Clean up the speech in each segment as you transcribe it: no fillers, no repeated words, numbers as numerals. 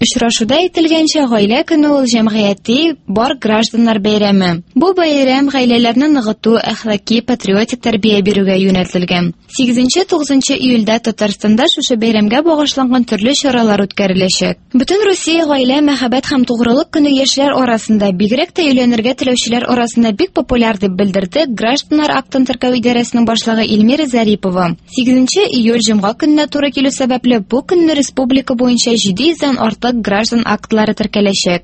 Очрашуда әйтелгәнчә, гаилә көне ул җәмгыяти бар гражданнар бәйрәме. Бу бәйрәм гаиләләрне ныгыту, әхлаки, патриотик тәрбия бирүгә юнәлтелгән. 8-9 июльдә Татарстанда шушы бәйрәмгә багышланган төрле чаралар үткәреләчәк. Бөтен Русия гаилә, мәхәббәт һәм тугрылык көне яшьләр арасында, бигрәк тә өйләнергә теләүчеләр арасында бик популяр дип белдерде Гражданнар актын теркәү идарәсенең башлыгы Эльмира Зарипова. 8 июль җомга көненә туры килү сәбәпле бу көнне республика буенча 700-дән артык граждан актлары теркәләчәк.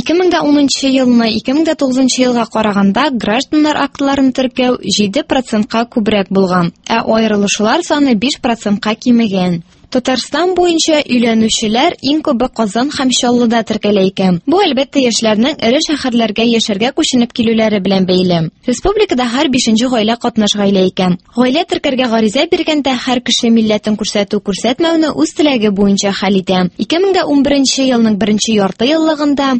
2010 елны 2009 елга караганда гражданнар актларын теркәү 7%-ка күбрәк булган, ә аерылышлар саны 5%-ка кимегән. Татарстан буенча өйләнүчеләр иң күбе Казан һәм Чаллыда теркәлә икән. Бу әлбәттә яшьләрнең ире шәһәрләргә яшәргә күченеп килүләре белән бәйле. Республикада һәр 5нче гаилә катнаш гаилә икән. Гаилә теркәргә гариза биргәндә һәр кеше милләтен күрсәтү-күрсәтмәүне үз теләге буенча хәл итә. 2011 елның 1нче ярты еллыгында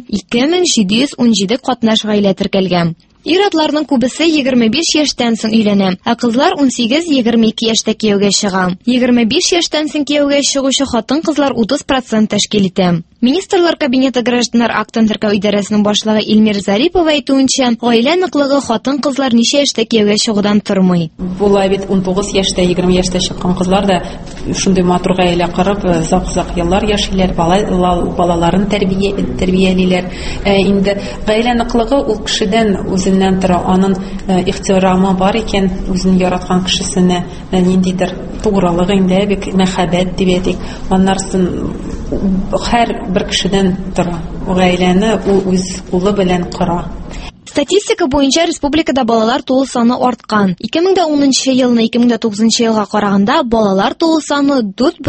2717 катнаш гаилә теркәлгән. Ир-атларның күбесе 25 яшьтән соң өйләнә, ә кызлар 18-22 яшьтә кияүгә чыга. 25 яшьтән соң кияүгә чыгучы хатын-кызлар 30% тәшкил итә. Министрлар кабинеты гражданнар актын теркәү идарәсенең башлыгы Эльмира Зарипова әйтүенчә, гаилә ныклыгы хатын-кызлар ничә яшьтә кияүгә чыгудан тормый. Була бит 19 яшьтә, 20 яшьтә чыккан кызлар да шундый матур гаилә корып, зак-зак еллар яшиләр, балаларын тәрбиялиләр. Инде гаилә ныклыгы ул кешедән үзеннән тора, аның ихтирамы бар икән, үзен яраткан кешесенә ниндидер тугрылык инде, бик мәхәббәт дип әйтик. Аннарсын һәр бер кешедән тора. Гаиләне ул үз кулы белән кора. Статистика буенча республикада балалар туу саны арткан. 2010 елны 2009 елга караганда балалар туу саны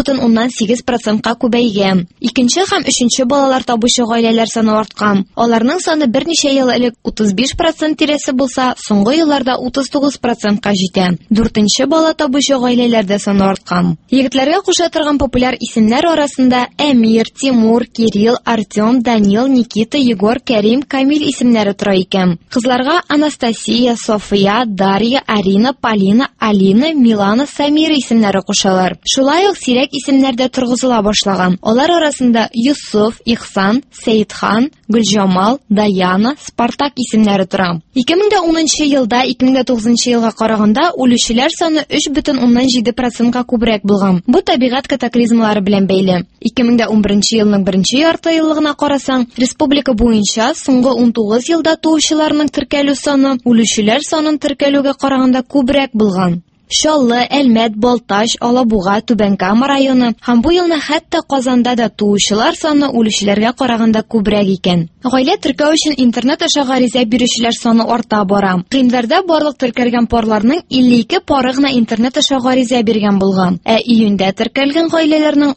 4,8%-ка күбәйгән. Икенче һәм өченче балалар табучы гаиләләр саны арткан. Аларның саны берничә ел элек 35% тирәсе булса, соңгы елларда 39%-ка җитә. 4нче бала табучы гаиләләрдә саны арткан. Егетләргә куша торган популяр исемнәр арасында Әмир, Тимур, Кирилл, Артем, Данил, Никита, Егор, Кәрим, Камил исемнәре тора икән. Кызларга Анастасия, София, Дарья, Арина, Полина, Алина, Милана, Самира исемнәре кушалар. Шулай ук сирәк исемнәрдә торгызыла башлаган. Алар арасында Юсуф, Ихсан, Сәйдхан, Гөлҗамал, Даяна, Спартак исемнәре тора. 2010 елда 2009 елга караганда үлүчеләр саны 3,7%-ка күбрәк булган. Бу табигать катаклизмлары белән бәйле. 2011 елның 1нче ярты еллыгына карасаң, республика буенча соңгы 19 елда туучыларның теркәлү саны үлүчеләр санын теркәлүгә караганда күбрәк булган. Чаллы, Әлмәт, Балташ, Алабуга, Түбәнкама районы һәм бу елны хәтта Казанда да туучылар саны үлүчеләргә караганда күбрәк икән. Гаилә теркәү өчен интернет аша гариза бирүчеләр саны арта бара. Гыйнварда барлык теркәлгән парларның 52 пары гына интернет аша гариза биргән булган, ә июньдә теркәлгән гаиләләрнең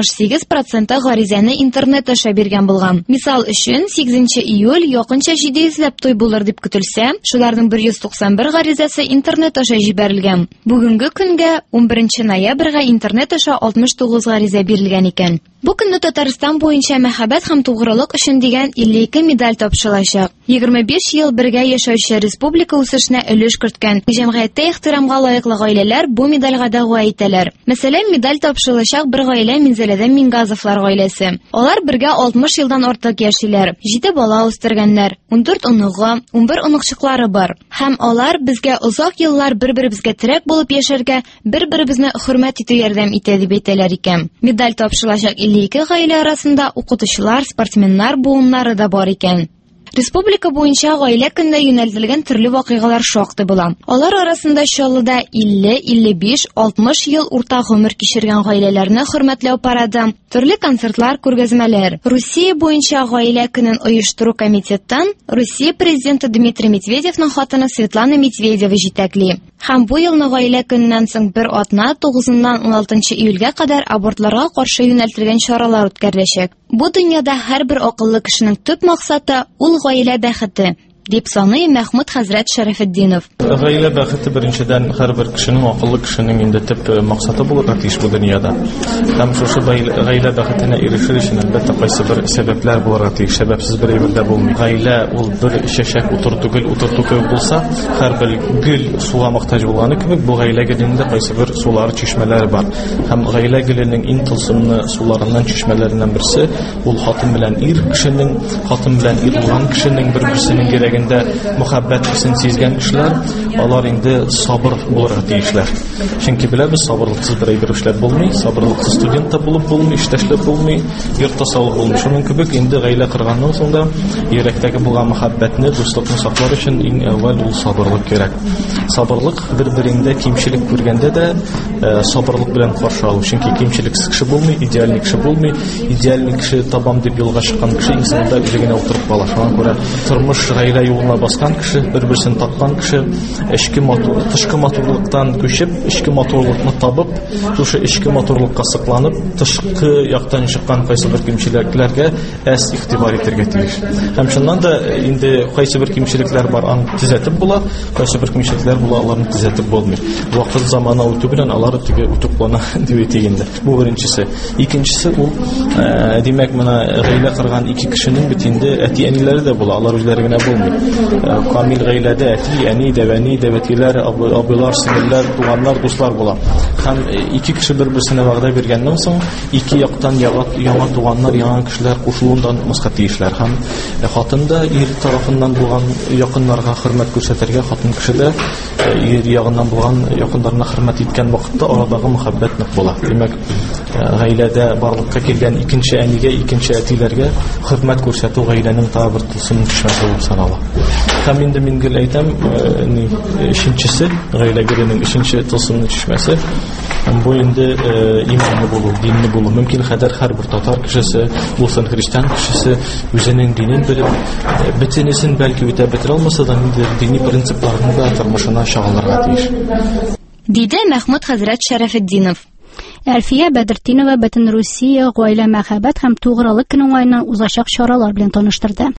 68% гаризаны интернет аша биргән булган. Мисал өчен, 8 июль якынча 700 туй булыр дип көтелсә, шуларның 191 гаризасы интернет аша җибәрелгән. Бүгенге көнгә 11 ноябрьгә интернет аша 69 гариза бирелгән икән. Бу көнне Татарстан буенча мәхәббәт һәм тугрылык өчен дигән 52 медаль тапшырылачак. 25 ел бергә яшәүче республика үсешенә өлеш керткән җәмгыятьтә ихтирамга лаеклы гаиләләр бу медальгә дәгъва итәләр. Мәсәлән, медаль тапшырылачак бер гаилә Минзәләдән Мингазовлар гаиләсе. Алар бергә 60 елдан артык яшиләр. 7 бала үстергәннәр, 14 оныгы, 11 оныкчыклары бар. Һәм алар безгә озак еллар бер-беребезгә терәк булып яшәргә, бер-беребезне хөрмәт итү ярдәм итә дип әйтәләр икән. Медаль тапшырылачак 52 гаилә арасында укытучылар, спортсменнар, буыннары да бар икән. Республика буенча гаилә көненә юнәлтелгән төрле вакыйгалар шактый була. Алар арасында Чаллыда 50, 55, 60 ел урта гомер кичергән гаиләләрне хөрмәтләү парады, төрле концертлар, күргәзмәләр. Русия буенча гаилә көнен оештыру комитеттан Русия президенты Дмитрий Медведевның хатыны Светлана Медведева җитәкли. Һәм бу елны гаилә көненнән соң бер атна 9-ннан 16 июльгә кадәр абортларга каршы юнәлтелгән чаралар үткәреләчәк. Бу дөньяда һәрбер акыллы кешенең төп максаты ул гаилә бәхете. дип саный Мәхмүд хәзрәт Шәрәфетдинов. Гаилә бәхете беренчедән һәрбер кешенең, акыллы кешенең инде төп максаты булырга тиеш бу дөньяда. Һәм шушы гаилә бәхетенә ирешер өчен әлбәттә кайсы бер сәбәпләр булырга тиеш. Сәбәпсез бер әйбер дә булмый. Гаилә ул бер чәчәк утыр түгел булса, һәрбер гөл суга мохтаҗ булганы кебек, бу гаилә гөлендә кайсы бер сулар, чишмәләр бар. Һәм гаилә гөленең иң тылсымлы суларыннан, чишмәләреннән берсе ул хатын белән ир кешенең, хатын белән ир булган кешенең бер-берсенең кирәгендә мөхәббәт хисен сизгән кешеләр, алар инде сабыр булырга тиешләр. Чөнки беләбез, сабырлыксыз бер әйбер эшләп булмый, сабырлыксыз студент та булып булмый, иштәшлек булмый, йортта саулык булмый. Шуның кебек инде гаилә корганнан соң да йөрәктәге булган мөхәббәтне, дуслыкны саклар өчен иң әүвәл ул сабырлык кирәк. Сабырлык бер-береңдә кимчелек күргәндә дә сабырлык белән каршы алу. Чөнки кимчелексез кеше булмый, идеаль кеше булмый. Идеаль кеше табам дип юлга чыккан кеше инсанда үзегенә утырып кала. Шуңа күрә тормыш гаилә юлына баскан кеше, бер-берсен тапкан кеше, тышкы матурлыктан күчеп, ичке матурлыкны табып, шушы ичке матурлыкка сыкланып, тышкы яктан чыккан кайсы бер кимчелекләргә әс игътибар итәргә тиеш. Һәм шуннан да инде кайсы бер кимчелекләр бар, аны төзәтеп була, кайсы бер кимчелекләр була, аларны төзәтеп булмый. Вакыт заманы үтү белән алар теге үтүклана дип әйтегәндә. Бу беренчесе. Икенчесе ул димәк менә гаилә корган ике кешенең бит инде әти-әниләре дә була, алар үзләре генә булмый. Камил гаиләдә әти, әни, дәвәни, дәвәтиләр, абыйлар, сеңелләр, туганнар, дуслар була. Һәм ике кеше бер-берсенә вәгъдә биргәннән соң ике яктан яңа туганнар, яңа кешеләр кушылуындан маска тиешләр. Һәм хатын да ир тарафыннан булган якыннарга хөрмәт күрсәтергә, хатын кеше дә ир ягыннан булган якыннарына хөрмәт иткән вакытта арадагы мөхәббәт нык була. Димәк, гаиләдә барлыкка килгән икенче әнигә, икенче әтиләргә хөрмәт күрсәтү гаиләнең та бер тылсым төшмәсе булып санала. Һәм инде мин гел әйтәм, өченчесе, гаилә геленең өченче тылсымны төшмәсе, бу инде иманлы булу, динле булу. Мөмкин хәдәр һәрбер татар кешесе, булсын христиан кешесе үзенең динен белеп, бөтенесен бәлки үтә бетерә алмаса да, дини принципларны да тормышына чыгарырга тиеш. Диде Мәхмүд хәзрәт Шәрәфетдинов. Әлфия Бәдретдинова Бөтен Русия гаилә мәхәббәт һәм тугрылык көне уңаеннан узачак чаралар белән таныштырды.